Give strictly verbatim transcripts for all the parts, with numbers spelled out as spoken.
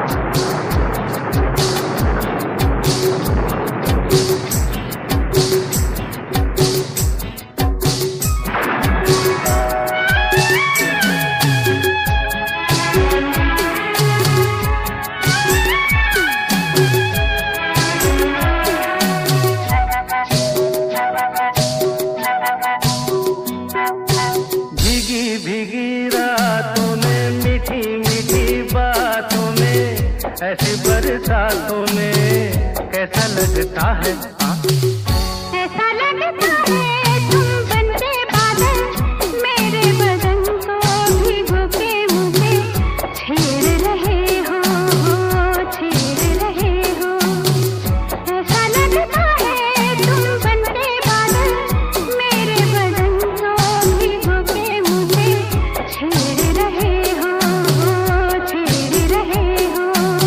ऐसी बरसातों में कैसा लगता है? ऐसा लगता है तुम बनते बादल, मेरे बदन को भिगो के मुझे छेड़ रहे हो, छेड़ रहे हो। ऐसा लगता है तुम बनते बादल, मेरे बदन को भिगो के मुझे छेड़ रहे हो, छेड़ रहे हो।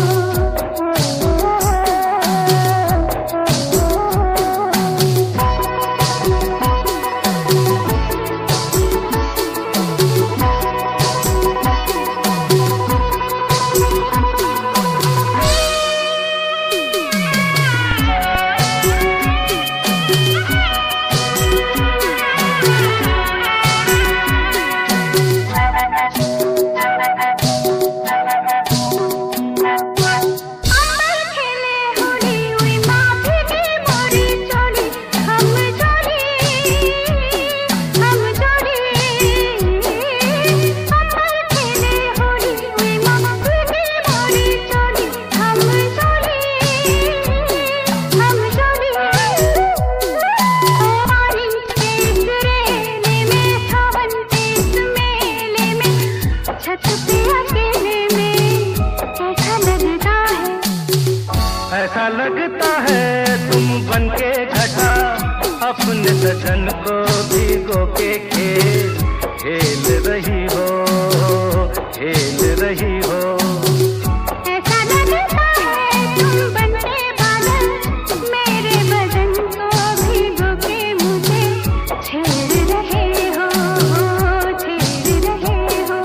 ऐसा लगता है तुम बनके घटा, अपने सजन को भिगो के खेल खेल रही हो, खेल रही हो। ऐसा लगता है तुम बनके बादल, मेरे बदन को भिगो के मुझे छेड़ रहे हो, छेड़ रहे हो।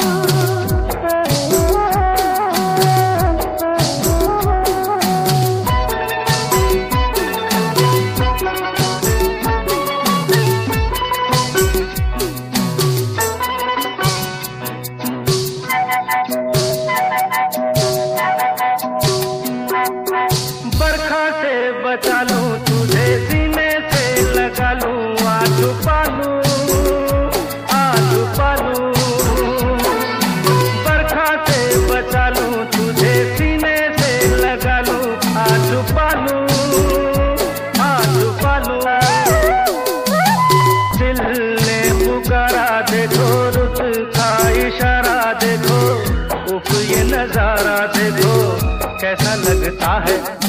बरखा से बचा लूं तुझे, सीने से लगा लूं, आज पालूं, आज पालूं। बरखा से बचा लूं तुझे, सीने से लगा लूं, आज पालूं, आज पालूं। दिल ने पुकारा देखो, रुत का इशारा देखो, उफ ये नजारा देखो कैसा लगता है।